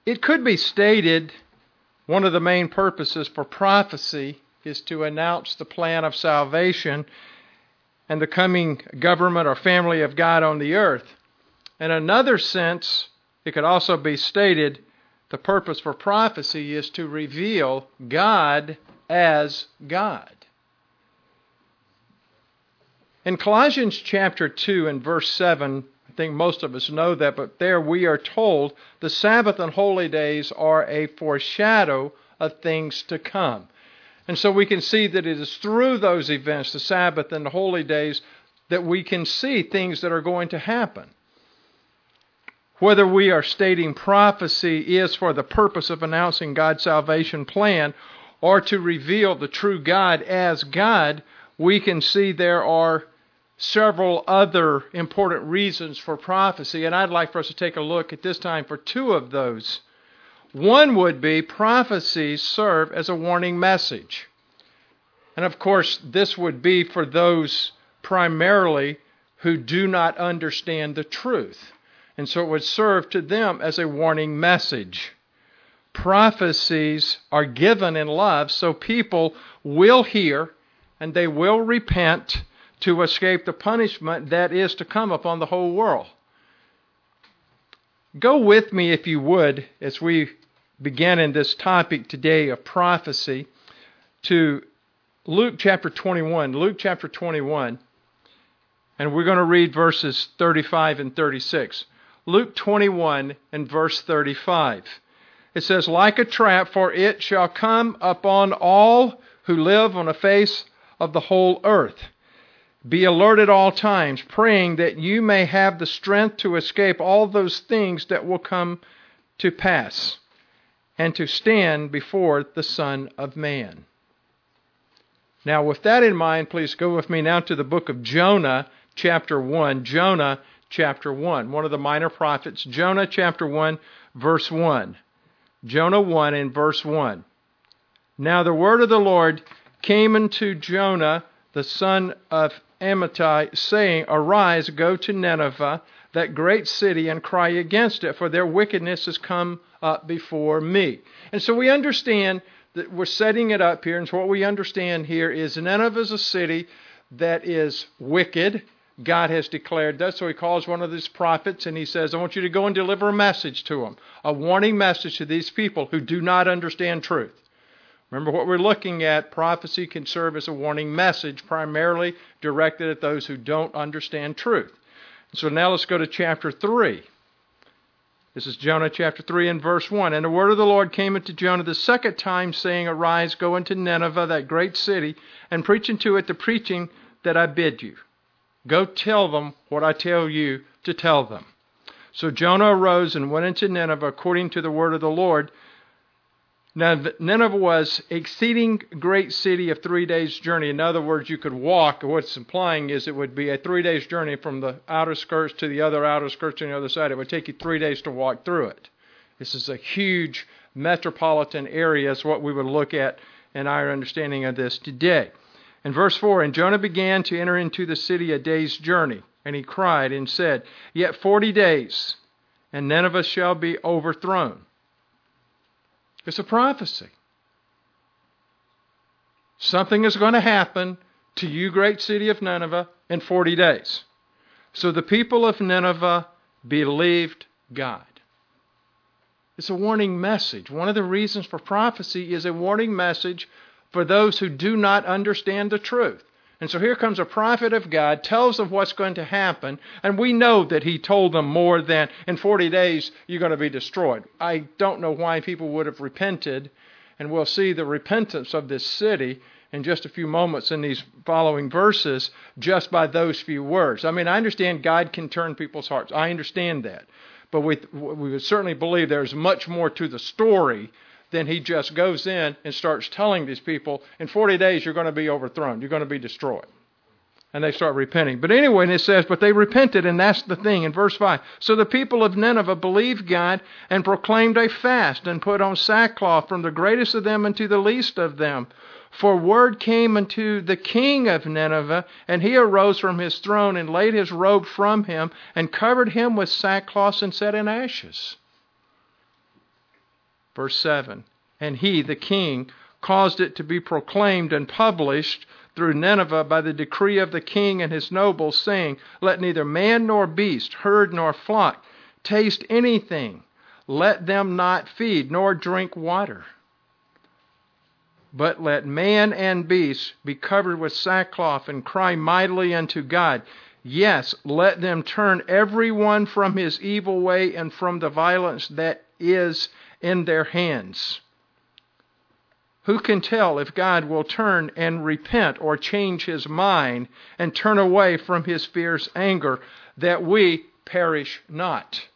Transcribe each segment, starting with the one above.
It could be stated one of the main purposes for prophecy is to announce the plan of salvation and the coming government or family of God on the earth. In another sense, it could also be stated the purpose for prophecy is to reveal God as God. In Colossians chapter 2 and verse 7, I think most of us know that, but there we are told the Sabbath and holy days are a foreshadow of things to come. And so we can see that it is through those events, the Sabbath and the holy days, that we can see things that are going to happen. Whether we are stating prophecy is for the purpose of announcing God's salvation plan or to reveal the true God as God, we can see there are several other important reasons for prophecy, and I'd like for us to take a look at this time for two of those. One would be prophecies serve as a warning message. And of course, this would be for those primarily who do not understand the truth. And so it would serve to them as a warning message. Prophecies are given in love so people will hear and they will repent to escape the punishment that is to come upon the whole world. Go with me, if you would, as we begin in this topic today of prophecy, to Luke chapter 21. Luke chapter 21, and we're going to read verses 35 and 36. Luke 21 and verse 35. It says, "Like a trap, for it shall come upon all who live on the face of the whole earth. Be alert at all times, praying that you may have the strength to escape all those things that will come to pass, and to stand before the Son of Man." Now, with that in mind, please go with me now to the book of Jonah, chapter 1. Jonah, chapter 1. One of the minor prophets. Jonah, chapter 1, verse 1. Jonah 1 and verse 1. "Now the word of the Lord came unto Jonah, the son of Amittai, saying, Arise, go to Nineveh, that great city, and cry against it, for their wickedness has come up before me." And so we understand that we're setting it up here, and so what we understand here is Nineveh is a city that is wicked. God has declared that, so he calls one of his prophets, and he says, I want you to go and deliver a message to them, a warning message to these people who do not understand truth. Remember what we're looking at, prophecy can serve as a warning message, primarily directed at those who don't understand truth. So now let's go to chapter 3. This is Jonah chapter 3 and verse 1. "And the word of the Lord came unto Jonah the second time, saying, Arise, go into Nineveh, that great city, and preach unto it the preaching that I bid you. Go tell them what I tell you to tell them. So Jonah arose and went into Nineveh according to the word of the Lord. Now Nineveh was exceeding great city of 3 days' journey." In other words, you could walk. What it's implying is it would be a 3 days' journey from the outer skirts to the other outer skirts on the other side. It would take you 3 days to walk through it. This is a huge metropolitan area, is what we would look at in our understanding of this today. In verse 4, "And Jonah began to enter into the city a day's journey, and he cried and said, Yet 40 days, and Nineveh shall be overthrown." It's a prophecy. Something is going to happen to you, great city of Nineveh, in 40 days. So the people of Nineveh believed God. It's a warning message. One of the reasons for prophecy is a warning message for those who do not understand the truth. And so here comes a prophet of God, tells them what's going to happen, and we know that he told them more than, in 40 days, you're going to be destroyed. I don't know why people would have repented, and we'll see the repentance of this city in just a few moments in these following verses, just by those few words. I mean, I understand God can turn people's hearts. I understand that. But we would certainly believe there's much more to the story than he just goes in and starts telling these people, in 40 days you're going to be overthrown, you're going to be destroyed. And they start repenting. But anyway, and it says, but they repented, and that's the thing in verse 5. "So the people of Nineveh believed God and proclaimed a fast and put on sackcloth from the greatest of them unto the least of them. For word came unto the king of Nineveh, and he arose from his throne and laid his robe from him and covered him with sackcloth and set in ashes." Verse 7, and he, the king, caused it to be proclaimed and published through Nineveh by the decree of the king and his nobles, saying, let neither man nor beast, herd nor flock, taste anything. Let them not feed nor drink water. But let man and beast be covered with sackcloth and cry mightily unto God. Yes, let them turn every one from his evil way and from the violence that is in their hands. Who can tell if God will turn and repent or change his mind and turn away from his fierce anger, that we perish not?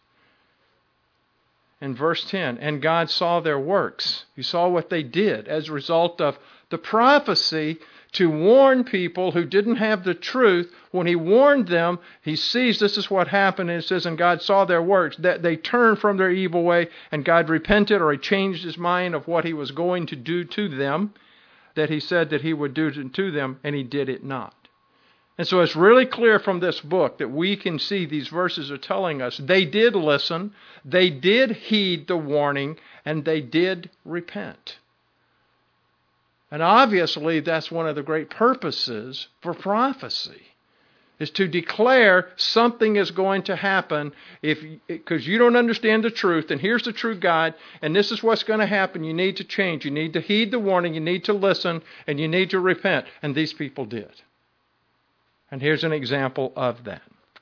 In verse 10, and God saw their works. He saw what they did as a result of the prophecy to warn people who didn't have the truth. When he warned them, he sees this is what happened, and it says, and God saw their works, that they turned from their evil way, and God repented, or he changed his mind of what he was going to do to them, that he said that he would do to them, and he did it not. And so it's really clear from this book that we can see these verses are telling us they did listen, they did heed the warning, and they did repent. And obviously that's one of the great purposes for prophecy, is to declare something is going to happen because you don't understand the truth, and here's the true God, and this is what's going to happen. You need to change. You need to heed the warning. You need to listen, and you need to repent. And these people did. And here's an example of that.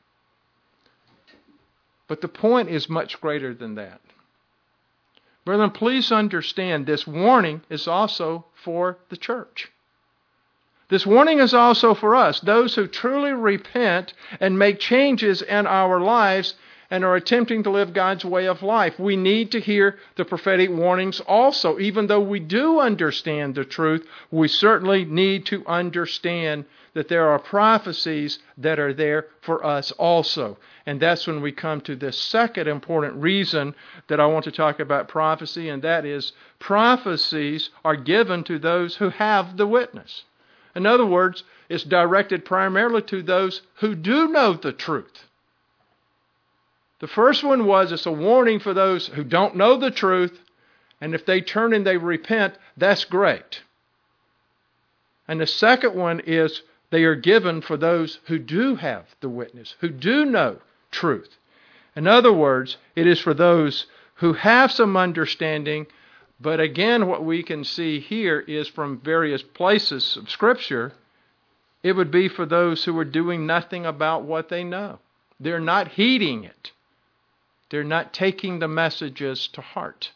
But the point is much greater than that. Brethren, please understand this warning is also for the church. This warning is also for us, those who truly repent and make changes in our lives and are attempting to live God's way of life. We need to hear the prophetic warnings also. Even though we do understand the truth, we certainly need to understand that there are prophecies that are there for us also. And that's when we come to this second important reason that I want to talk about prophecy, and that is prophecies are given to those who have the witness. In other words, it's directed primarily to those who do know the truth. The first one was it's a warning for those who don't know the truth, and if they turn and they repent, that's great. And the second one is they are given for those who do have the witness, who do know truth. In other words, it is for those who have some understanding, but again, what we can see here is from various places of Scripture, it would be for those who are doing nothing about what they know. They're not heeding it. They're not taking the messages to heart.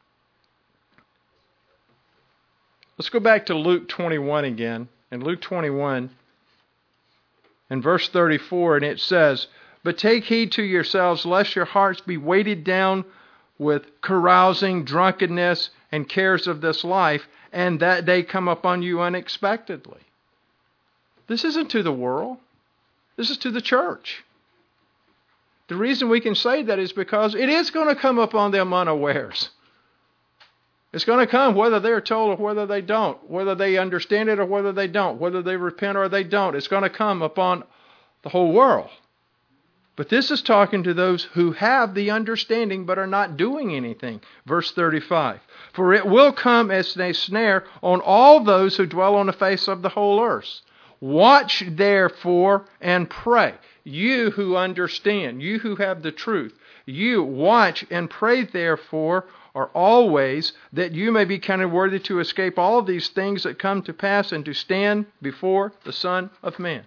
Let's go back to Luke 21 again. In Luke 21, in verse 34, and it says, but take heed to yourselves, lest your hearts be weighted down with carousing, drunkenness, and cares of this life, and that day come upon you unexpectedly. This isn't to the world. This is to the church. The reason we can say that is because it is going to come upon them unawares. It's going to come whether they're told or whether they don't, whether they understand it or whether they don't, whether they repent or they don't. It's going to come upon the whole world. But this is talking to those who have the understanding but are not doing anything. Verse 35, for it will come as a snare on all those who dwell on the face of the whole earth. Watch therefore and pray. You who understand, you who have the truth, you watch and pray therefore, or always, that you may be counted worthy to escape all of these things that come to pass and to stand before the Son of Man.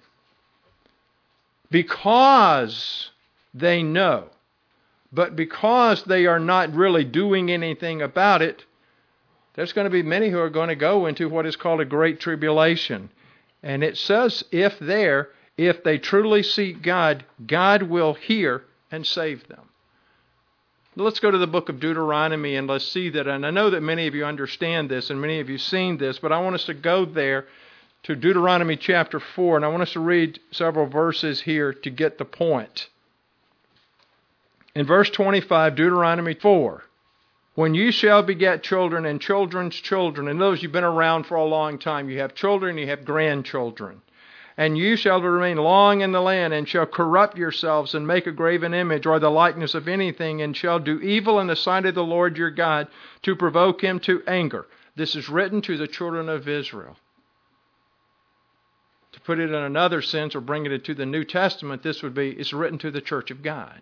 Because they know, but because they are not really doing anything about it, there's going to be many who are going to go into what is called a great tribulation. And it says, if they truly seek God, God will hear and save them. Let's go to the book of Deuteronomy and let's see that. And I know that many of you understand this and many of you have seen this, but I want us to go there to Deuteronomy chapter 4, and I want us to read several verses here to get the point. In verse 25, Deuteronomy 4, when you shall beget children and children's children, and those you've been around for a long time, you have children, you have grandchildren, And you shall remain long in the land, and shall corrupt yourselves, and make a graven image, or the likeness of anything, and shall do evil in the sight of the Lord your God, to provoke him to anger. This is written to the children of Israel. To put it in another sense, or bring it into the New Testament, this would be, it's written to the church of God.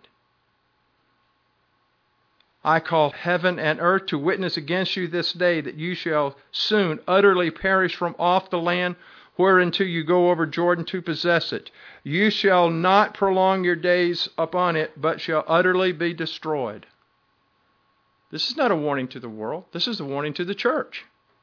I call heaven and earth to witness against you this day, that you shall soon utterly perish from off the land whereunto you go over Jordan to possess it. You shall not prolong your days upon it, but shall utterly be destroyed. This is not a warning to the world. This is a warning to the church.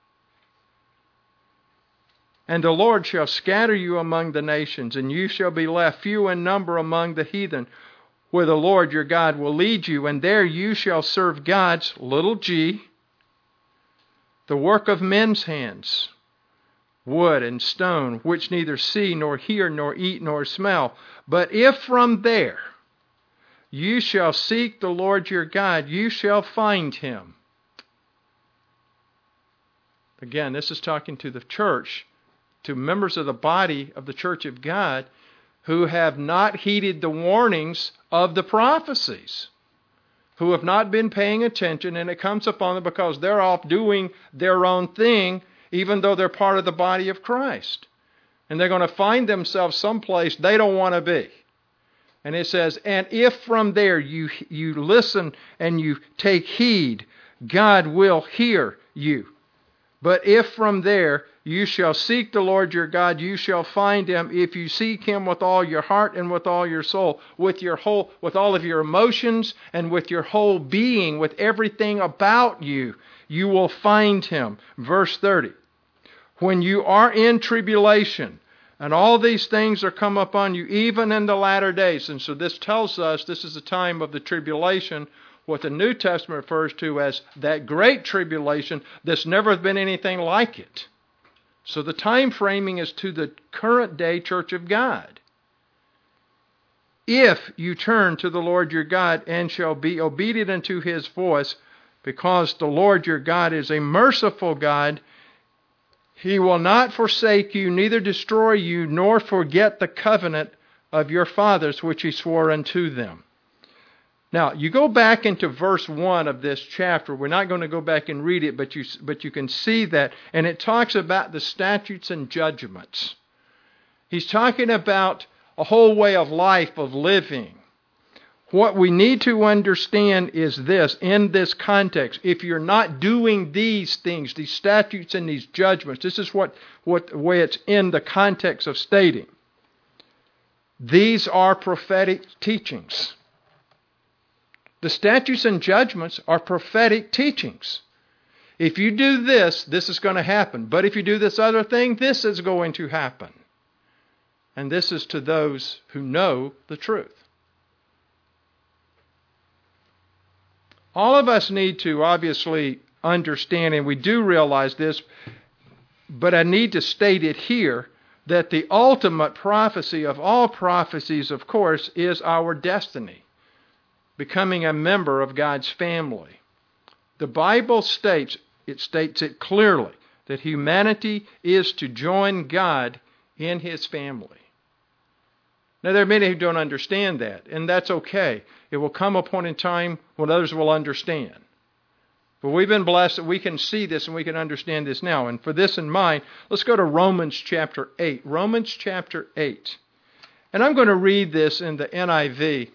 And the Lord shall scatter you among the nations, and you shall be left few in number among the heathen, where the Lord your God will lead you, and there you shall serve gods, little g, the work of men's hands, wood and stone, which neither see, nor hear, nor eat, nor smell. But if from there you shall seek the Lord your God, you shall find him. Again, this is talking to the church, to members of the body of the church of God, who have not heeded the warnings of the prophecies, who have not been paying attention, and it comes upon them because they're off doing their own thing, even though they're part of the body of Christ. And they're going to find themselves someplace they don't want to be. And it says, and if from there you listen and you take heed, God will hear you. But if from there you shall seek the Lord your God, you shall find him, if you seek him with all your heart and with all your soul, with all of your emotions and with your whole being, with everything about you, you will find him. Verse 30. When you are in tribulation, and all these things are come upon you, even in the latter days. And so this tells us this is the time of the tribulation, what the New Testament refers to as that great tribulation that's never been anything like it. So the time framing is to the current day church of God. If you turn to the Lord your God and shall be obedient unto his voice, because the Lord your God is a merciful God, he will not forsake you, neither destroy you, nor forget the covenant of your fathers, which he swore unto them. Now, you go back into verse 1 of this chapter. We're not going to go back and read it, but you can see that. And it talks about the statutes and judgments. He's talking about a whole way of life, of living. What we need to understand is this, in this context. If you're not doing these things, these statutes and these judgments, this is what way it's in the context of stating. These are prophetic teachings. The statutes and judgments are prophetic teachings. If you do this, this is going to happen. But if you do this other thing, this is going to happen. And this is to those who know the truth. All of us need to obviously understand, and we do realize this, but I need to state it here, that the ultimate prophecy of all prophecies, of course, is our destiny. Becoming a member of God's family. The Bible states it clearly, that humanity is to join God in his family. Now, there are many who don't understand that, and that's okay. It will come a point in time when others will understand. But we've been blessed that we can see this and we can understand this now. And for this in mind, let's go to Romans chapter 8. Romans chapter 8. And I'm going to read this in the NIV.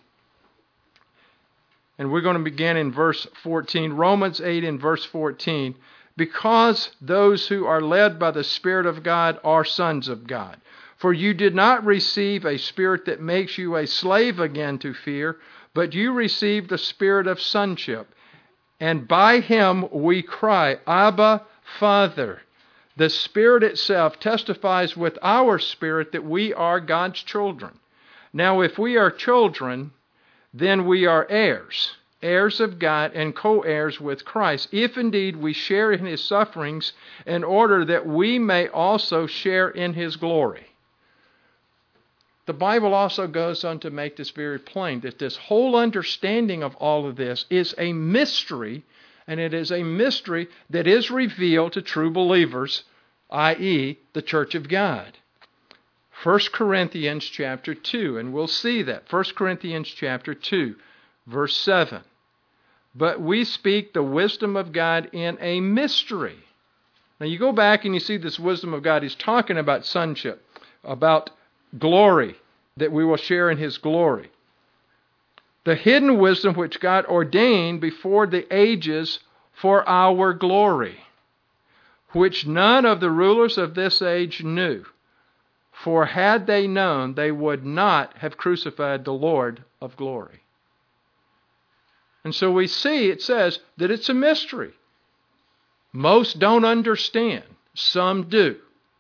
And we're going to begin in verse 14. Romans 8 in verse 14. Because those who are led by the Spirit of God are sons of God. For you did not receive a spirit that makes you a slave again to fear, but you received the spirit of sonship. And by him we cry, Abba, Father. The Spirit itself testifies with our spirit that we are God's children. Now, if we are children, then we are heirs, heirs of God and co-heirs with Christ, if indeed we share in his sufferings, in order that we may also share in his glory. The Bible also goes on to make this very plain, that this whole understanding of all of this is a mystery, and it is a mystery that is revealed to true believers, i.e., the church of God. 1 Corinthians chapter 2, and we'll see that. 1 Corinthians chapter 2, verse 7. But we speak the wisdom of God in a mystery. Now you go back and you see this wisdom of God. He's talking about sonship, about glory, that we will share in His glory. The hidden wisdom which God ordained before the ages for our glory, which none of the rulers of this age knew. For had they known, they would not have crucified the Lord of glory. And so we see, it says that it's a mystery. Most don't understand. Some do.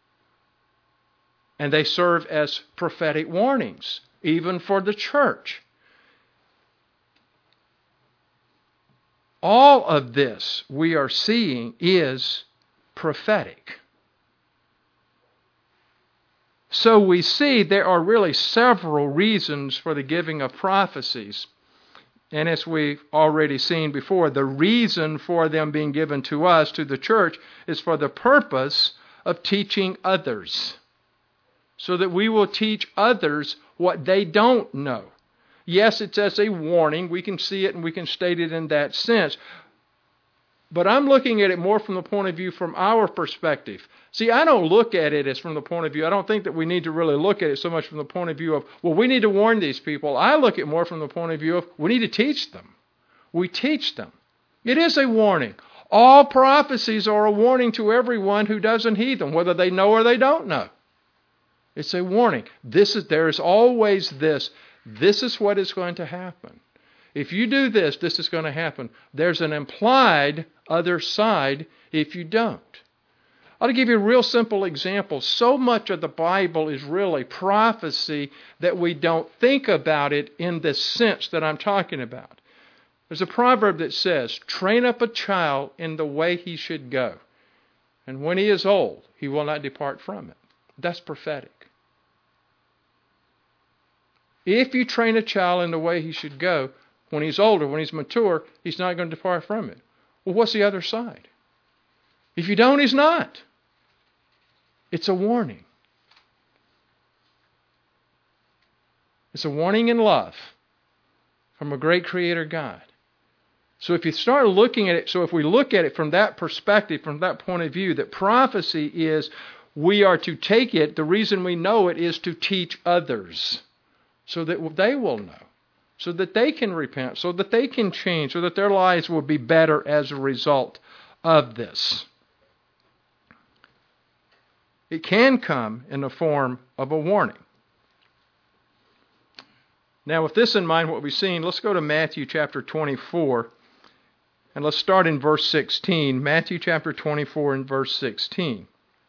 And they serve as prophetic warnings, even for the church. All of this we are seeing is prophetic. So we see there are really several reasons for the giving of prophecies. And as we've already seen before, the reason for them being given to us, to the church, is for the purpose of teaching others. So that we will teach others what they don't know. Yes, it's as a warning. We can see it and we can state it in that sense. But I'm looking at it more from the point of view from our perspective. See, I don't look at it as from the point of view, I don't think that we need to really look at it so much from the point of view of, well, we need to warn these people. I look at it more from the point of view of, we need to teach them. We teach them. It is a warning. All prophecies are a warning to everyone who doesn't heed them, whether they know or they don't know. It's a warning. There is always this. This is what is going to happen. If you do this, this is going to happen. There's an implied other side if you don't. I'll give you a real simple example. So much of the Bible is really prophecy that we don't think about it in the sense that I'm talking about. There's a proverb that says, train up a child in the way he should go, and when he is old, he will not depart from it. That's prophetic. If you train a child in the way he should go, when he's older, when he's mature, he's not going to depart from it. Well, what's the other side? If you don't, he's not. It's a warning. It's a warning in love from a great Creator God. So if you start looking at it, so if we look at it from that perspective, from that point of view, that prophecy is, we are to take it, the reason we know it is to teach others so that they will know, so that they can repent, so that they can change, so that their lives will be better as a result of this. It can come in the form of a warning. Now, with this in mind, what we've seen, let's go to Matthew chapter 24, and let's start in verse 16. Matthew chapter 24 and verse 16.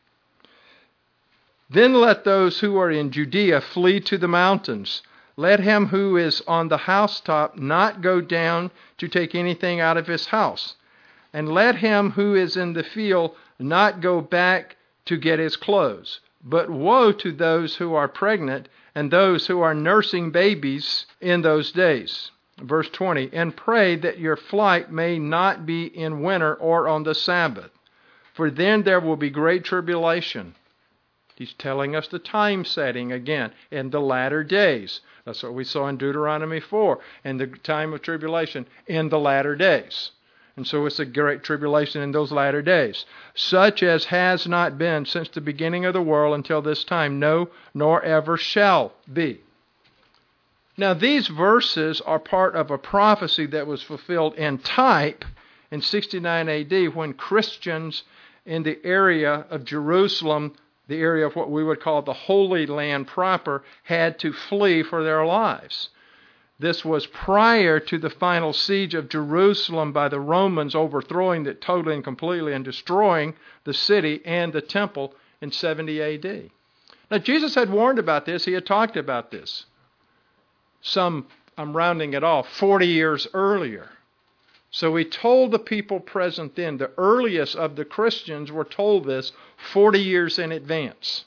Then let those who are in Judea flee to the mountains. Let him who is on the housetop not go down to take anything out of his house. And let him who is in the field not go back to get his clothes. But woe to those who are pregnant and those who are nursing babies in those days. Verse 20, and pray that your flight may not be in winter or on the Sabbath, for then there will be great tribulation. He's telling us the time setting again, in the latter days. That's what we saw in Deuteronomy 4, in the time of tribulation, in the latter days. And so it's a great tribulation in those latter days, such as has not been since the beginning of the world until this time, no, nor ever shall be. Now these verses are part of a prophecy that was fulfilled in type in 69 AD when Christians in the area of Jerusalem, the area of what we would call the Holy Land proper, had to flee for their lives. This was prior to the final siege of Jerusalem by the Romans, overthrowing it totally and completely and destroying the city and the temple in 70 AD. Now Jesus had warned about this. He had talked about this. I'm rounding it off, 40 years earlier. So he told the people present then, the earliest of the Christians were told this 40 years in advance.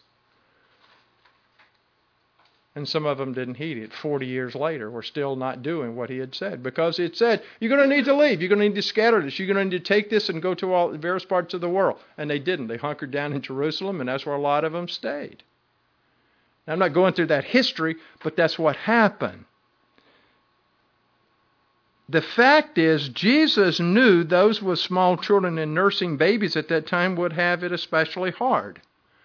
And some of them didn't heed it. 40 years later, we're still not doing what he had said. Because it said, you're going to need to leave. You're going to need to scatter this. You're going to need to take this and go to all the various parts of the world. And they didn't. They hunkered down in Jerusalem, and that's where a lot of them stayed. Now, I'm not going through that history, but that's what happened. The fact is, Jesus knew those with small children and nursing babies at that time would have it especially hard.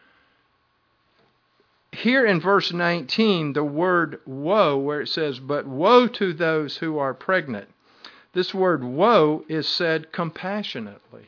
Here in verse 19, the word woe, where it says, but woe to those who are pregnant. This word woe is said compassionately.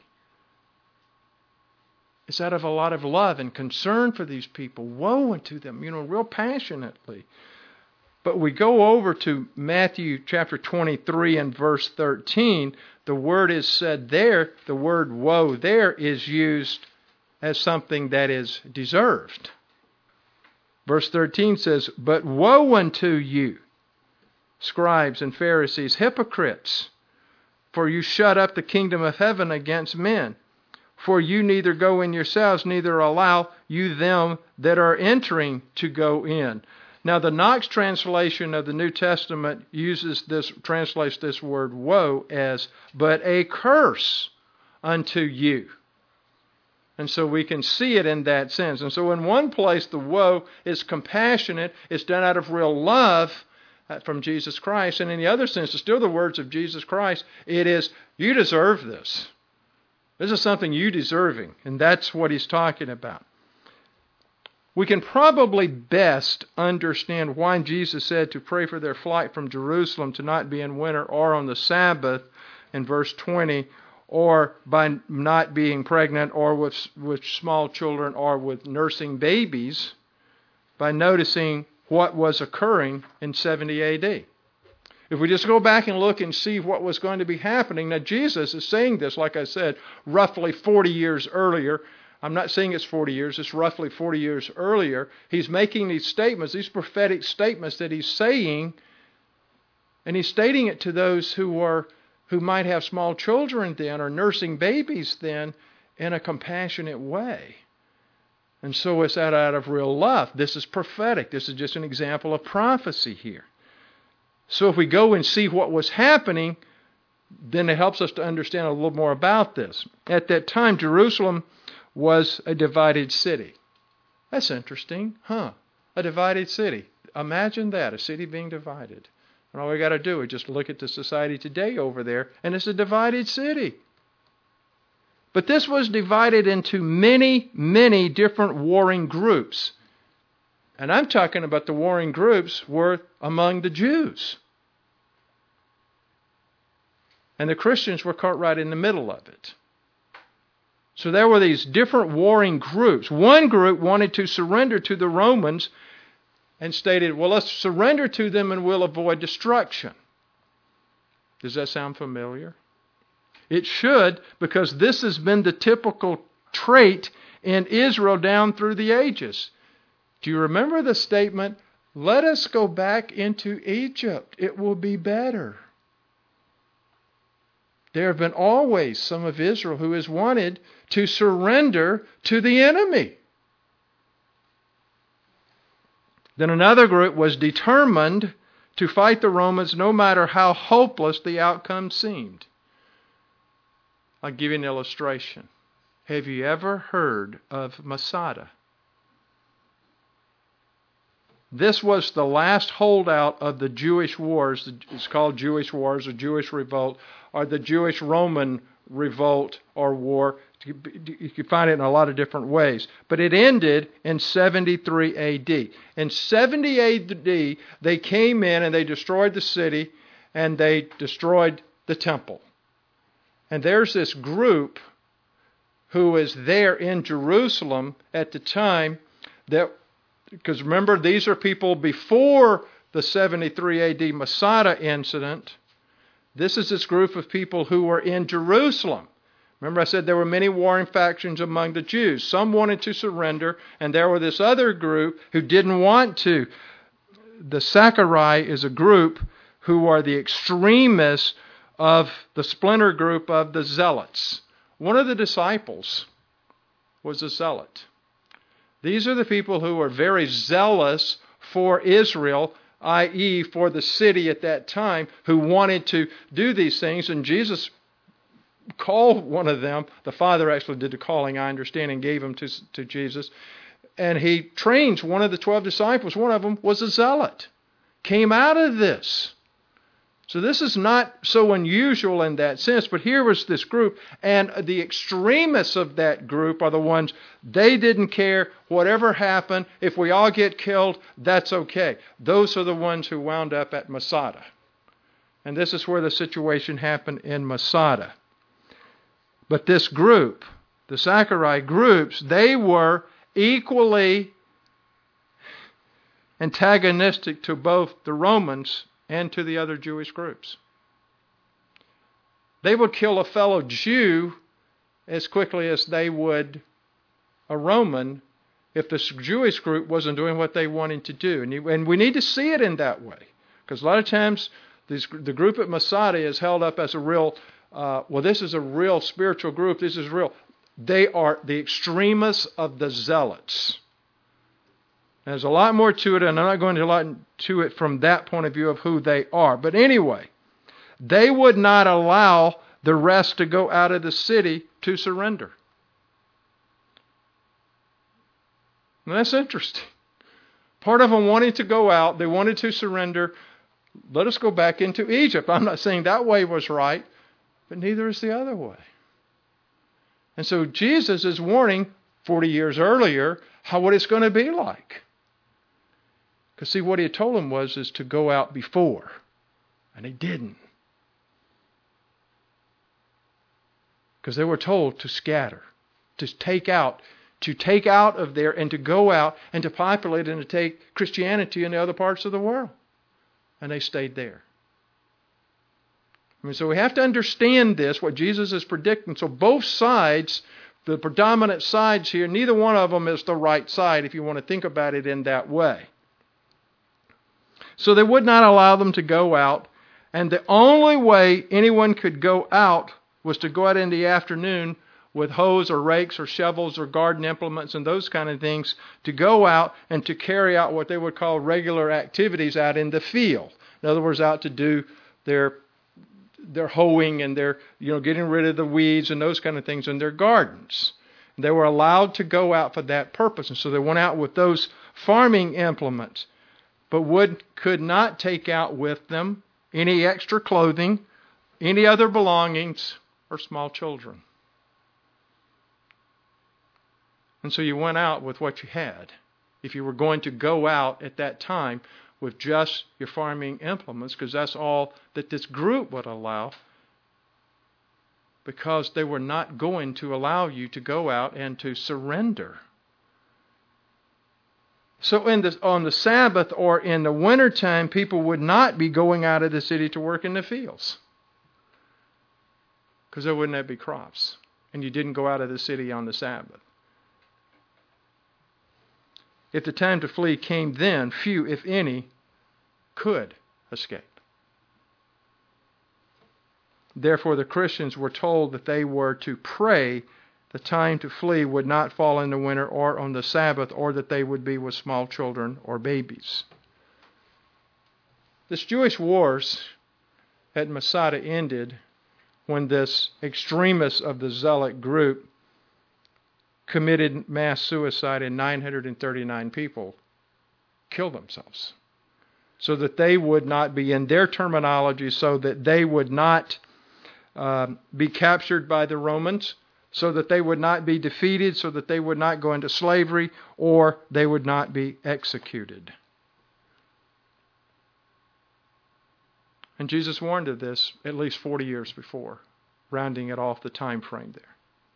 It's out of a lot of love and concern for these people. Woe unto them, real passionately. But we go over to Matthew chapter 23 and verse 13. The word is said there, the word woe there is used as something that is deserved. Verse 13 says, but woe unto you, scribes and Pharisees, hypocrites, for you shut up the kingdom of heaven against men. For you neither go in yourselves, neither allow you them that are entering to go in. Now the Knox translation of the New Testament translates this word woe as, but a curse unto you. And so we can see it in that sense. And so in one place the woe is compassionate, it's done out of real love from Jesus Christ. And in the other sense, it's still the words of Jesus Christ. It is, you deserve this. This is something you deserving. And that's what he's talking about. We can probably best understand why Jesus said to pray for their flight from Jerusalem to not be in winter or on the Sabbath in verse 20, or by not being pregnant or with small children or with nursing babies, by noticing what was occurring in 70 AD. If we just go back and look and see what was going to be happening, now Jesus is saying this, like I said, roughly 40 years earlier. I'm not saying it's 40 years, it's roughly 40 years earlier. He's making these statements, these prophetic statements that he's saying, and he's stating it to those who might have small children then or nursing babies then in a compassionate way. And so it's out of real love. This is prophetic. This is just an example of prophecy here. So if we go and see what was happening, then it helps us to understand a little more about this. At that time, Jerusalem was a divided city. That's interesting, huh? A divided city. Imagine that, a city being divided. And all we got to do is just look at the society today over there, and it's a divided city. But this was divided into many, many different warring groups. And I'm talking about the warring groups were among the Jews. And the Christians were caught right in the middle of it. So there were these different warring groups. One group wanted to surrender to the Romans and stated, well, let's surrender to them and we'll avoid destruction. Does that sound familiar? It should, because this has been the typical trait in Israel down through the ages. Do you remember the statement, let us go back into Egypt, it will be better? There have been always some of Israel who has wanted to surrender to the enemy. Then another group was determined to fight the Romans no matter how hopeless the outcome seemed. I'll give you an illustration. Have you ever heard of Masada? This was the last holdout of the Jewish wars. It's called Jewish Wars or Jewish Revolt or the Jewish-Roman Revolt or War. You can find it in a lot of different ways. But it ended in 73 AD. In 70 AD, they came in and they destroyed the city and they destroyed the temple. And there's this group who is there in Jerusalem at the time that, because remember, these are people before the 73 AD Masada incident. This is this group of people who were in Jerusalem. Remember I said there were many warring factions among the Jews. Some wanted to surrender, and there were this other group who didn't want to. The Sacharai is a group who are the extremists of the splinter group of the Zealots. One of the disciples was a zealot. These are the people who are very zealous for Israel, i.e. for the city at that time, who wanted to do these things. And Jesus called one of them. The Father actually did the calling, I understand, and gave him to Jesus. and he trains one of the 12 disciples. One of them was a zealot. Came out of this. So this is not so unusual in that sense, but here was this group, and the extremists of that group are the ones, they didn't care whatever happened. If we all get killed, that's okay. Those are the ones who wound up at Masada. And this is where the situation happened in Masada. But this group, the Zachari groups, they were equally antagonistic to both the Romans and to the other Jewish groups. They would kill a fellow Jew as quickly as they would a Roman if the Jewish group wasn't doing what they wanted to do. And we need to see it in that way. Because a lot of times the group at Masada is held up as a real, this is a real spiritual group. This is real. They are the extremists of the zealots. There's a lot more to it, and I'm not going to a lot to it from that point of view of who they are. But anyway, they would not allow the rest to go out of the city to surrender. And that's interesting. Part of them wanted to go out. They wanted to surrender. Let us go back into Egypt. I'm not saying that way was right, but neither is the other way. And so Jesus is warning 40 years earlier what it's going to be like. Because see, what he had told them is to go out before. And they didn't. Because they were told to scatter, to take out of there and to go out and to populate and to take Christianity in the other parts of the world. And they stayed there. So we have to understand this, what Jesus is predicting. So both sides, the predominant sides here, neither one of them is the right side if you want to think about it in that way. So they would not allow them to go out, and the only way anyone could go out was to go out in the afternoon with hoes or rakes or shovels or garden implements and those kind of things, to go out and to carry out what they would call regular activities out in the field. In other words, out to do their hoeing and their getting rid of the weeds and those kind of things in their gardens. They were allowed to go out for that purpose, and so they went out with those farming implements, but could not take out with them any extra clothing, any other belongings, or small children. And so you went out with what you had. If you were going to go out at that time with just your farming implements, because that's all that this group would allow, because they were not going to allow you to go out and to surrender. So on the Sabbath or in the wintertime, people would not be going out of the city to work in the fields, because there wouldn't be crops, and you didn't go out of the city on the Sabbath. If the time to flee came then, few, if any, could escape. Therefore, the Christians were told that they were to pray the time to flee would not fall in the winter or on the Sabbath, or that they would be with small children or babies. This Jewish wars at Masada ended when this extremist of the zealot group committed mass suicide, and 939 people killed themselves, so that they would not be, in their terminology, so that they would not be captured by the Romans, so that they would not be defeated, so that they would not go into slavery, or they would not be executed. And Jesus warned of this at least 40 years before, rounding it off the time frame there.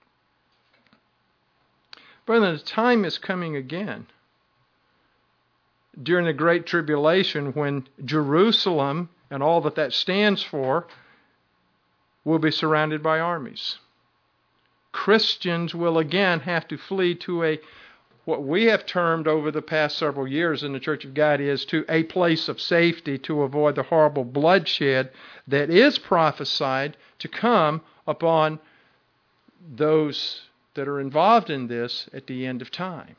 Brethren, the time is coming again during the Great Tribulation, when Jerusalem and all that stands for will be surrounded by armies. Christians will again have to flee to what we have termed over the past several years in the Church of God is to a place of safety, to avoid the horrible bloodshed that is prophesied to come upon those that are involved in this at the end of time.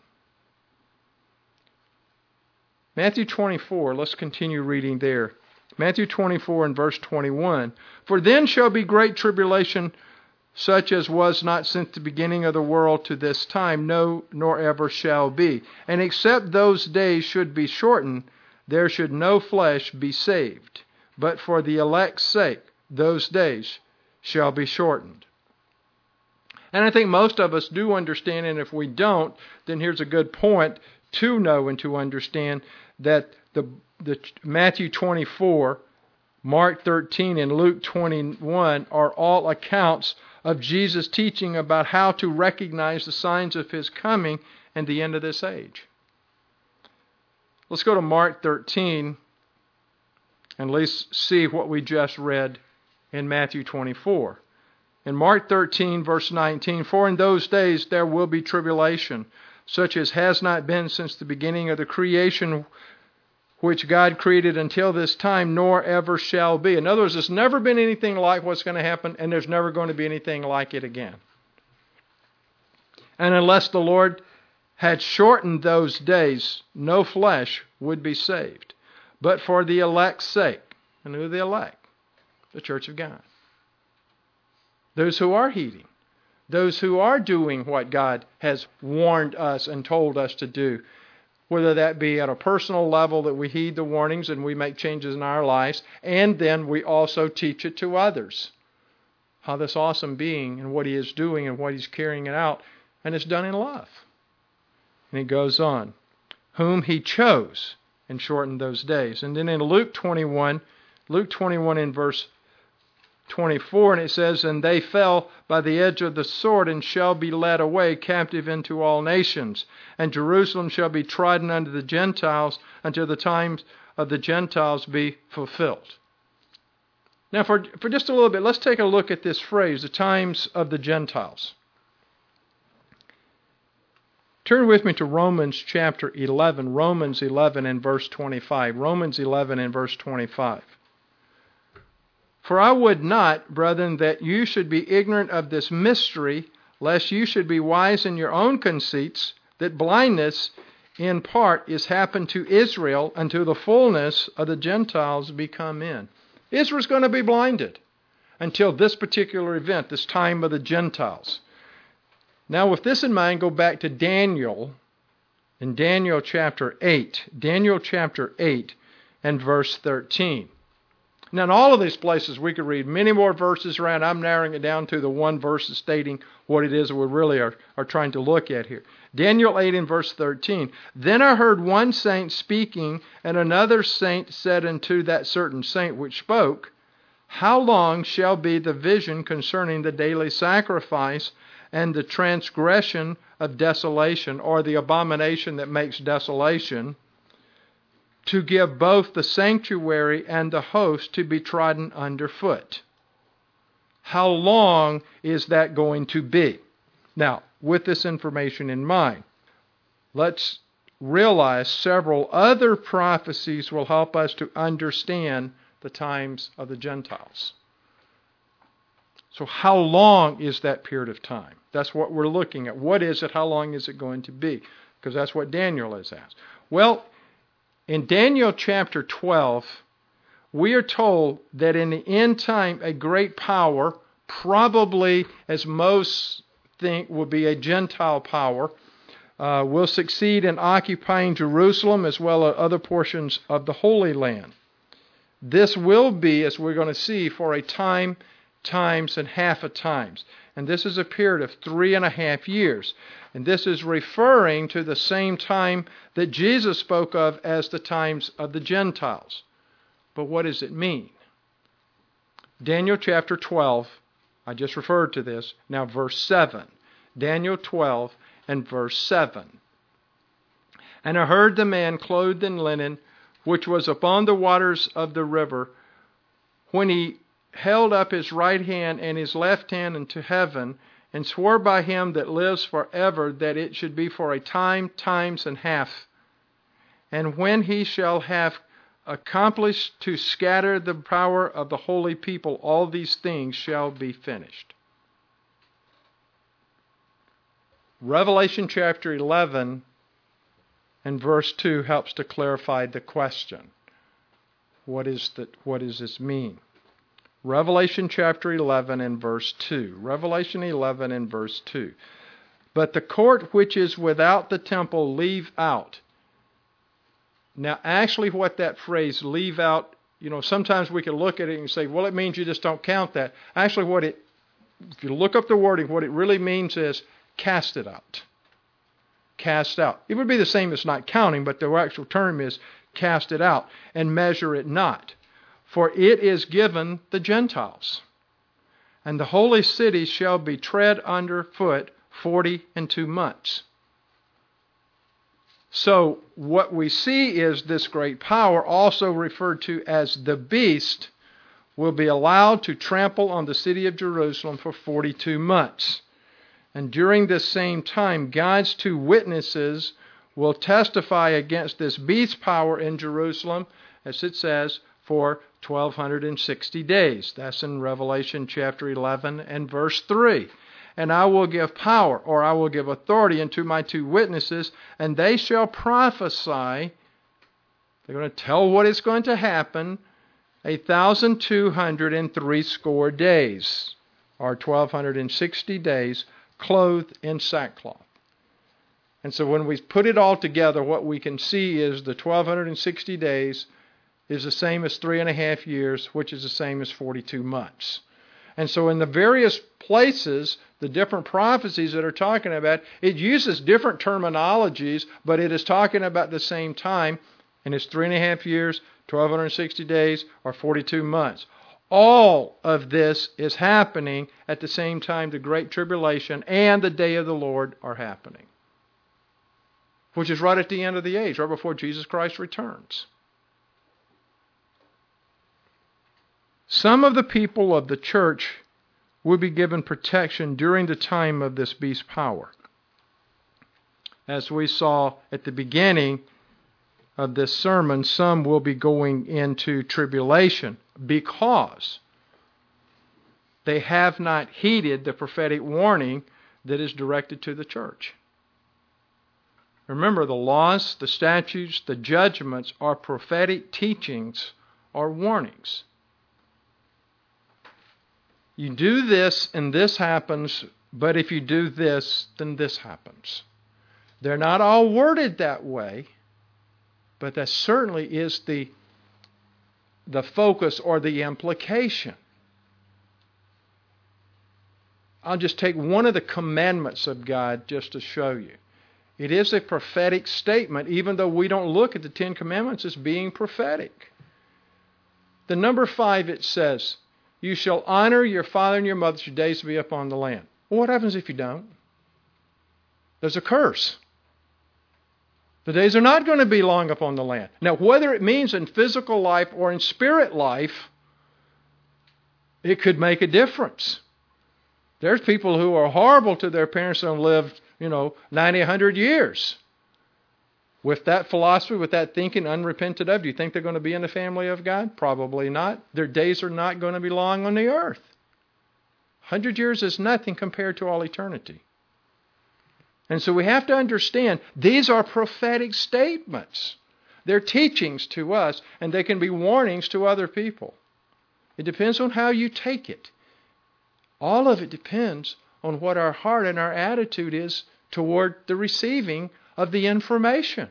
Matthew 24, let's continue reading there. Matthew 24 and verse 21. For then shall be great tribulation such as was not since the beginning of the world to this time, no, nor ever shall be. And except those days should be shortened, there should no flesh be saved. But for the elect's sake, those days shall be shortened. And I think most of us do understand, and if we don't, then here's a good point to know and to understand that the Matthew 24, Mark 13, and Luke 21 are all accounts of Jesus teaching about how to recognize the signs of His coming and the end of this age. Let's go to Mark 13 and let's see what we just read in Matthew 24. In Mark 13, verse 19, for in those days there will be tribulation, such as has not been since the beginning of the creation which God created until this time, nor ever shall be. In other words, there's never been anything like what's going to happen, and there's never going to be anything like it again. And unless the Lord had shortened those days, no flesh would be saved. But for the elect's sake, and who are the elect? The church of God. Those who are heeding. Those who are doing what God has warned us and told us to do. Whether that be at a personal level that we heed the warnings and we make changes in our lives. And then we also teach it to others. How this awesome being and what He is doing and what He's carrying it out. And it's done in love. And it goes on. Whom He chose and shortened those days. And then in Luke 21 in verse 24, and it says, and they fell by the edge of the sword and shall be led away captive into all nations. And Jerusalem shall be trodden under the Gentiles until the times of the Gentiles be fulfilled. Now for just a little bit, let's take a look at this phrase, the times of the Gentiles. Turn with me to Romans chapter 11, Romans 11 and verse 25. Romans 11 and verse 25. For I would not, brethren, that you should be ignorant of this mystery, lest you should be wise in your own conceits, that blindness in part is happened to Israel until the fullness of the Gentiles be come in. Israel's going to be blinded until this particular event, this time of the Gentiles. Now with this in mind, go back to Daniel, in Daniel chapter 8. Daniel chapter 8 and verse 13. Now, in all of these places, we could read many more verses around. I'm narrowing it down to the one verse stating what it is that we really are trying to look at here. Daniel 8 and verse 13. Then I heard one saint speaking, and another saint said unto that certain saint which spoke, how long shall be the vision concerning the daily sacrifice and the transgression of desolation, or the abomination that makes desolation, to give both the sanctuary and the host to be trodden underfoot? How long is that going to be? Now, with this information in mind, let's realize several other prophecies will help us to understand the times of the Gentiles. So how long is that period of time? That's what we're looking at. What is it? How long is it going to be? Because that's what Daniel has asked. Well, in Daniel chapter 12, we are told that in the end time, a great power, probably as most think will be a Gentile power, will succeed in occupying Jerusalem as well as other portions of the Holy Land. This will be, as we're going to see, for a time, times, and half a times. And this is a period of 3.5 years. And this is referring to the same time that Jesus spoke of as the times of the Gentiles. But what does it mean? Daniel chapter 12, I just referred to this. Now verse 7. Daniel 12 and verse 7. And I heard the man clothed in linen, which was upon the waters of the river, when he held up his right hand and his left hand unto heaven, and swore by him that lives forever that it should be for a time, times, and half. And when he shall have accomplished to scatter the power of the holy people, all these things shall be finished. Revelation chapter 11 and verse 2 helps to clarify the question. What does this mean? Revelation chapter 11 and verse 2. Revelation 11 and verse 2. But the court which is without the temple leave out. Now, actually what that phrase, leave out, sometimes we can look at it and say, well, it means you just don't count that. Actually, if you look up the wording, what it really means is cast it out. Cast out. It would be the same as not counting, but the actual term is cast it out and measure it not. For it is given the Gentiles. And the holy city shall be tread under foot 42 months. So what we see is this great power, also referred to as the beast, will be allowed to trample on the city of Jerusalem for 42 months. And during this same time, God's two witnesses will testify against this beast power in Jerusalem, as it says, for 1,260 days. That's in Revelation chapter 11 and verse 3. And I will give power, or I will give authority unto my two witnesses, and they shall prophesy. They're going to tell what is going to happen 1,260 days, or 1,260 days, clothed in sackcloth. And so when we put it all together, what we can see is the 1,260 days is the same as 3.5 years, which is the same as 42 months. And so in the various places, the different prophecies that are talking about, it uses different terminologies, but it is talking about the same time, and it's 3.5 years, 1,260 days, or 42 months. All of this is happening at the same time the Great Tribulation and the Day of the Lord are happening, which is right at the end of the age, right before Jesus Christ returns. Some of the people of the church will be given protection during the time of this beast power. As we saw at the beginning of this sermon, some will be going into tribulation because they have not heeded the prophetic warning that is directed to the church. Remember, the laws, the statutes, the judgments are prophetic teachings or warnings. You do this and this happens, but if you do this, then this happens. They're not all worded that way, but that certainly is the focus or the implication. I'll just take one of the commandments of God just to show you. It is a prophetic statement, even though we don't look at the Ten Commandments as being prophetic. The number 5, it says, you shall honor your father and your mother your days to be upon the land. Well, what happens if you don't? There's a curse. The days are not going to be long upon the land. Now, whether it means in physical life or in spirit life, it could make a difference. There's people who are horrible to their parents and live, 90, 100 years. With that philosophy, with that thinking unrepented of, do you think they're going to be in the family of God? Probably not. Their days are not going to be long on the earth. 100 years is nothing compared to all eternity. And so we have to understand these are prophetic statements. They're teachings to us, and they can be warnings to other people. It depends on how you take it. All of it depends on what our heart and our attitude is toward the receiving of the information.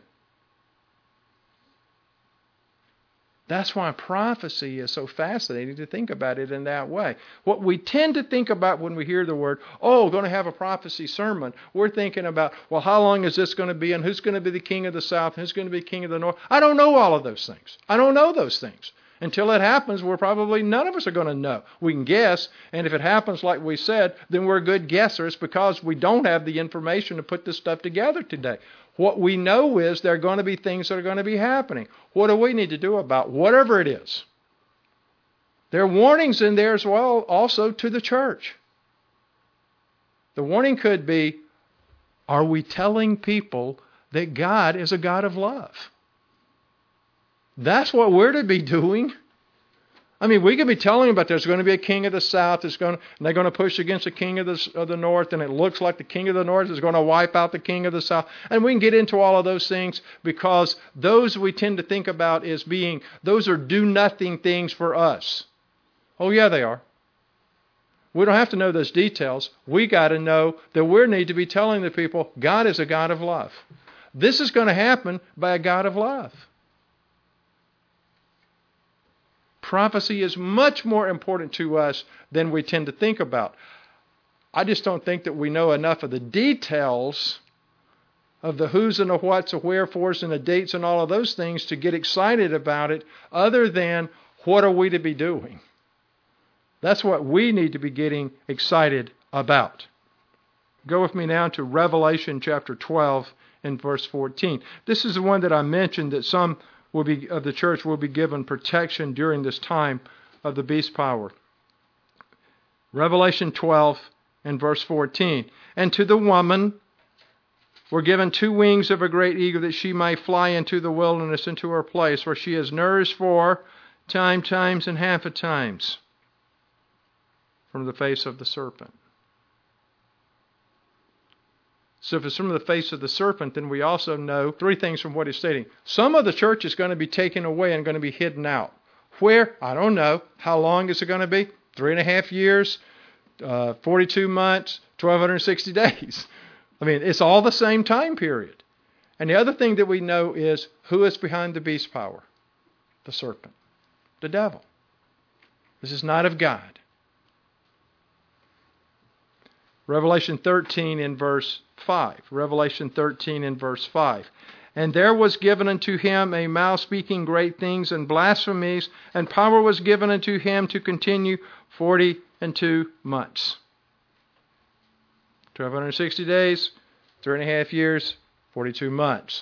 That's why prophecy is so fascinating to think about it in that way. What we tend to think about when we hear the word, going to have a prophecy sermon, we're thinking about, well, how long is this going to be, and who's going to be the king of the south, and who's going to be king of the north. I don't know all of those things. I don't know those things. Until it happens, none of us are going to know. We can guess, and if it happens like we said, then we're good guessers because we don't have the information to put this stuff together today. What we know is there are going to be things that are going to be happening. What do we need to do about whatever it is? There are warnings in there as well, also to the church. The warning could be, are we telling people that God is a God of love? That's what we're to be doing. I mean, we could be telling them about there's going to be a king of the south, and they're going to push against the king of the north, and it looks like the king of the north is going to wipe out the king of the south. And we can get into all of those things because those we tend to think about as being, those are do-nothing things for us. Oh, yeah, they are. We don't have to know those details. We got to know that we need to be telling the people God is a God of love. This is going to happen by a God of love. Prophecy is much more important to us than we tend to think about. I just don't think that we know enough of the details of the who's and the what's, the wherefores and the dates and all of those things to get excited about it, other than what are we to be doing. That's what we need to be getting excited about. Go with me now to Revelation chapter 12 and verse 14. This is the one that I mentioned, that some of the church will be given protection during this time of the beast power. Revelation 12 and verse 14. And to the woman were given 2 wings of a great eagle, that she might fly into the wilderness, into her place, where she is nourished for times, and half a times from the face of the serpent. So if it's from the face of the serpent, then we also know 3 things from what he's stating. Some of the church is going to be taken away and going to be hidden out. Where? I don't know. How long is it going to be? 3.5 years, 42 months, 1,260 days. I mean, it's all the same time period. And the other thing that we know is who is behind the beast power? The serpent, the devil. This is not of God. Revelation 13 in verse 5. Revelation 13 in verse 5. And there was given unto him a mouth speaking great things and blasphemies, and power was given unto him to continue 42 months. 1,260 days, 3.5 years, 42 months.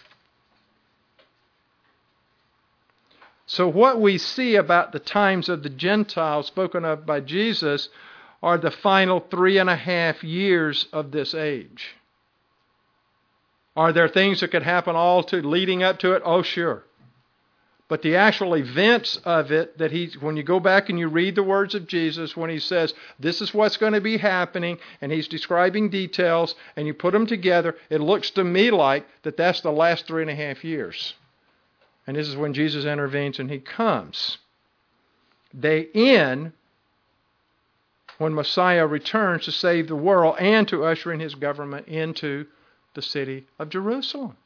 So what we see about the times of the Gentiles spoken of by Jesus are the final 3.5 years of this age. Are there things that could happen leading up to it? Oh, sure. But the actual events of it, when you go back and you read the words of Jesus, when he says, this is what's going to be happening, and he's describing details, and you put them together, it looks to me like that's the last 3.5 years. And this is when Jesus intervenes and he comes. They end when Messiah returns to save the world and to usher in his government into the city of Jerusalem.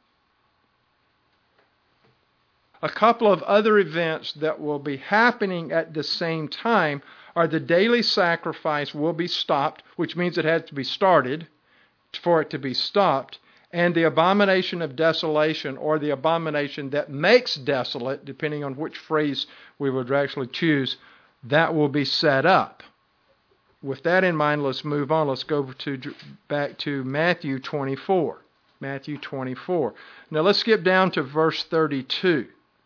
A couple of other events that will be happening at the same time are the daily sacrifice will be stopped, which means it has to be started for it to be stopped, and the abomination of desolation, or the abomination that makes desolate, depending on which phrase we would actually choose, that will be set up. With that in mind, let's move on. Let's go back to Matthew 24. Matthew 24. Now let's skip down to verse 32.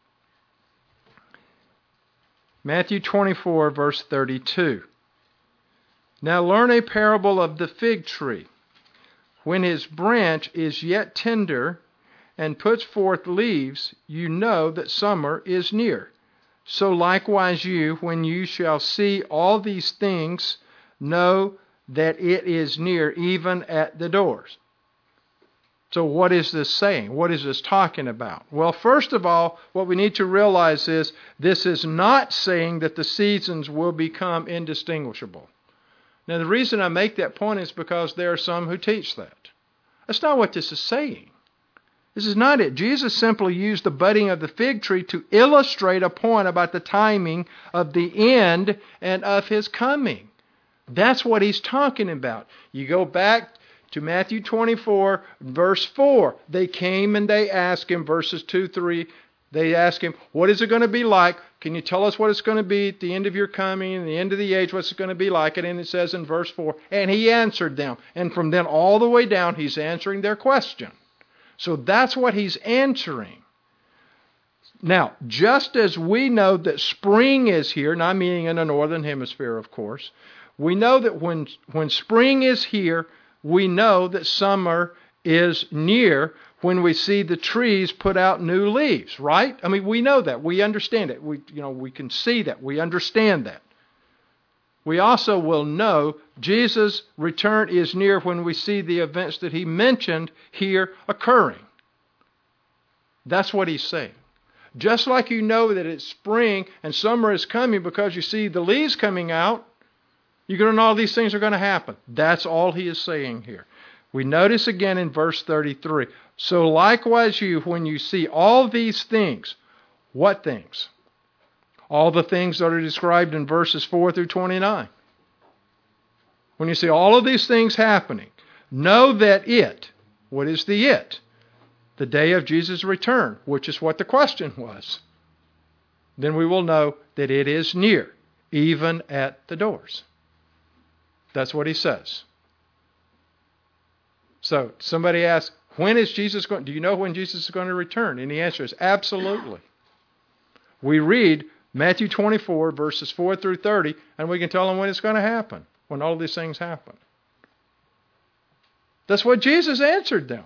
Matthew 24, verse 32. Now learn a parable of the fig tree. When his branch is yet tender and puts forth leaves, you know that summer is near. So likewise you, when you shall see all these things, know that it is near, even at the doors. So what is this saying? What is this talking about? Well, first of all, what we need to realize is this is not saying that the seasons will become indistinguishable. Now, the reason I make that point is because there are some who teach that. That's not what this is saying. This is not it. Jesus simply used the budding of the fig tree to illustrate a point about the timing of the end and of his coming. That's what he's talking about. You go back to Matthew 24, verse 4. They came and they asked him, verses 2, 3, they asked him, what is it going to be like? Can you tell us what it's going to be at the end of your coming, and the end of the age, what's it going to be like? And then it says in verse 4, and he answered them. And from then all the way down, he's answering their question. So that's what he's answering. Now, just as we know that spring is here, not meaning in the northern hemisphere, of course, we know that when spring is here, we know that summer is near when we see the trees put out new leaves, right? I mean, we know that. We understand it. We can see that. We understand that. We also will know Jesus' return is near when we see the events that he mentioned here occurring. That's what he's saying. Just like you know that it's spring and summer is coming because you see the leaves coming out, you're going to know all these things are going to happen. That's all he is saying here. We notice again in verse 33, so likewise you, when you see all these things, what things? All the things that are described in verses 4 through 29. When you see all of these things happening, know that what is the it? The day of Jesus' return, which is what the question was. Then we will know that it is near, even at the doors. That's what he says. So somebody asks, when is Jesus going? Do you know when Jesus is going to return? And the answer is absolutely. We read Matthew 24, verses 4 through 30, and we can tell them when it's going to happen, when all these things happen. That's what Jesus answered them.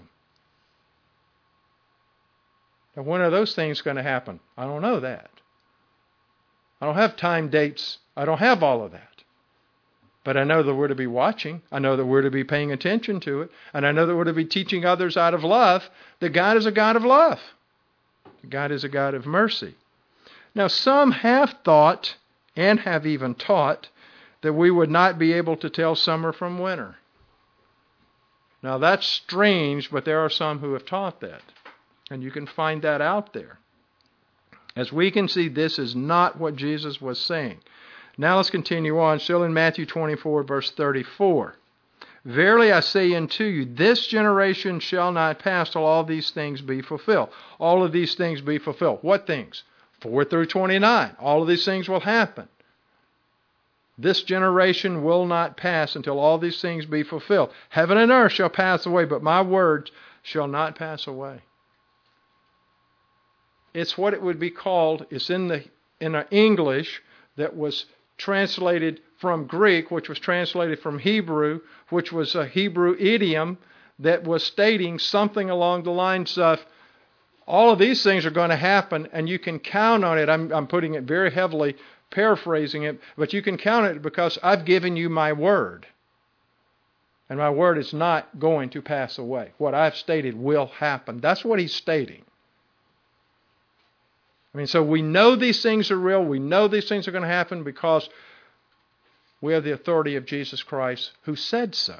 Now, when are those things going to happen? I don't know that. I don't have time dates. I don't have all of that. But I know that we're to be watching. I know that we're to be paying attention to it. And I know that we're to be teaching others out of love that God is a God of love. God is a God of mercy. Now, some have thought and have even taught that we would not be able to tell summer from winter. Now, that's strange, but there are some who have taught that. And you can find that out there. As we can see, this is not what Jesus was saying. Now let's continue on, still in Matthew 24, verse 34. Verily I say unto you, this generation shall not pass till all these things be fulfilled. All of these things be fulfilled. What things? 4 through 29. All of these things will happen. This generation will not pass until all these things be fulfilled. Heaven and earth shall pass away, but my words shall not pass away. It's what it would be called, it's in English that was translated from Greek, which was translated from Hebrew, which was a Hebrew idiom that was stating something along the lines of, all of these things are going to happen, and you can count on it. I'm putting it very heavily, paraphrasing it, but you can count it because I've given you my word. And my word is not going to pass away. What I've stated will happen. That's what he's stating. So we know these things are real. We know these things are going to happen because we have the authority of Jesus Christ who said so.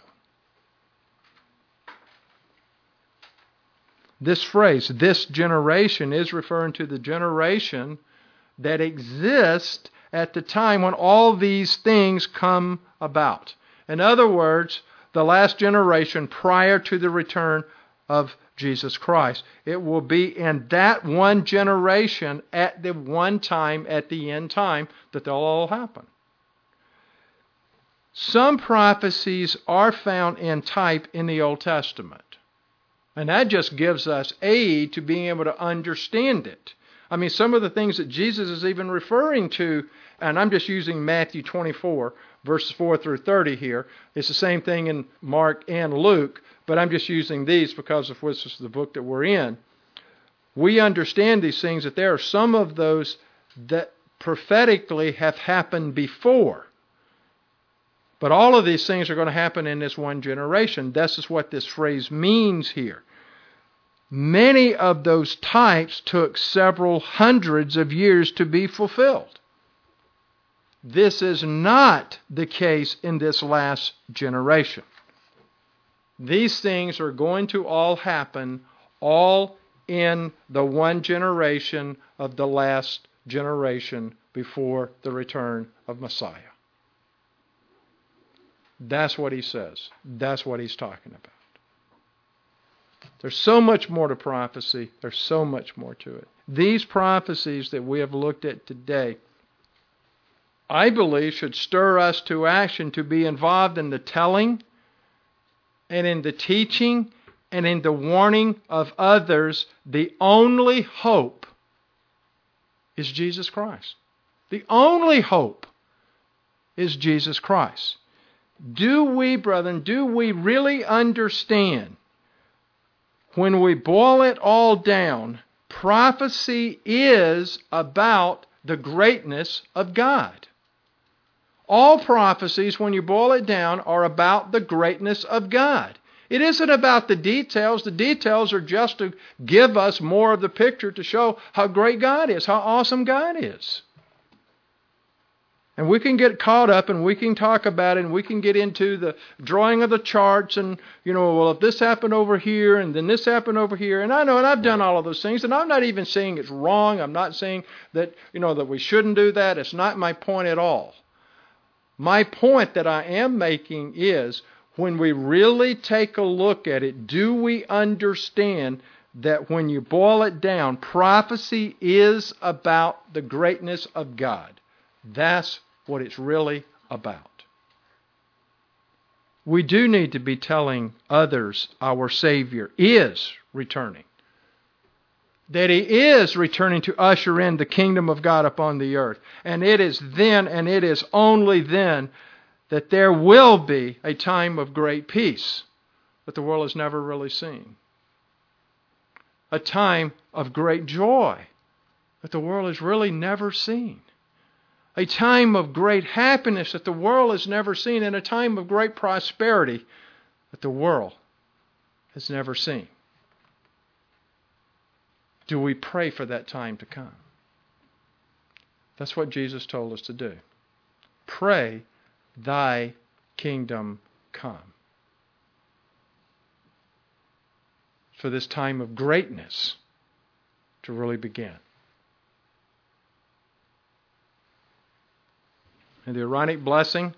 This phrase, this generation, is referring to the generation that exists at the time when all these things come about. In other words, the last generation prior to the return of Jesus Christ. It will be in that one generation at the one time, at the end time, that they'll all happen. Some prophecies are found in type in the Old Testament. And that just gives us aid to being able to understand it. Some of the things that Jesus is even referring to, and I'm just using Matthew 24, verses 4 through 30 here. It's the same thing in Mark and Luke, but I'm just using these because of this is the book that we're in. We understand these things, that there are some of those that prophetically have happened before. But all of these things are going to happen in this one generation. This is what this phrase means here. Many of those types took several hundreds of years to be fulfilled. This is not the case in this last generation. These things are going to all happen all in the one generation of the last generation before the return of Messiah. That's what he says. That's what he's talking about. There's so much more to prophecy. There's so much more to it. These prophecies that we have looked at today, I believe, should stir us to action to be involved in the telling and in the teaching and in the warning of others. The only hope is Jesus Christ. The only hope is Jesus Christ. Do we, brethren, do we really understand, when we boil it all down, prophecy is about the greatness of God? All prophecies, when you boil it down, are about the greatness of God. It isn't about the details. The details are just to give us more of the picture to show how great God is, how awesome God is. And we can get caught up and we can talk about it and we can get into the drawing of the charts and, well, if this happened over here and then this happened over here. And I know, and I've done all of those things, and I'm not even saying it's wrong. I'm not saying that, that we shouldn't do that. It's not my point at all. My point that I am making is, when we really take a look at it, do we understand that when you boil it down, prophecy is about the greatness of God? That's what it's really about. We do need to be telling others our Savior is returning. That He is returning to usher in the kingdom of God upon the earth. And it is then, and it is only then, that there will be a time of great peace that the world has never really seen. A time of great joy that the world has really never seen. A time of great happiness that the world has never seen, and a time of great prosperity that the world has never seen. Do we pray for that time to come? That's what Jesus told us to do. Pray, Thy kingdom come. For this time of greatness to really begin. And the Aaronic blessing,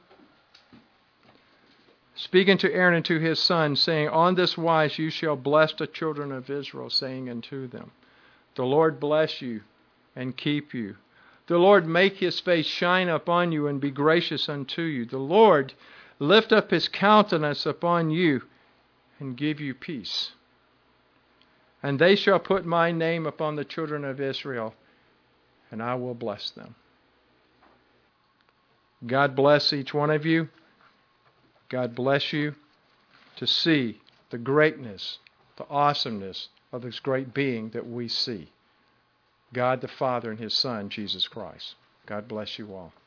speaking to Aaron and to his sons, saying, On this wise you shall bless the children of Israel, saying unto them, The Lord bless you and keep you. The Lord make His face shine upon you and be gracious unto you. The Lord lift up His countenance upon you and give you peace. And they shall put my name upon the children of Israel, and I will bless them. God bless each one of you. God bless you to see the greatness, the awesomeness of this great being that we see. God the Father and His Son, Jesus Christ. God bless you all.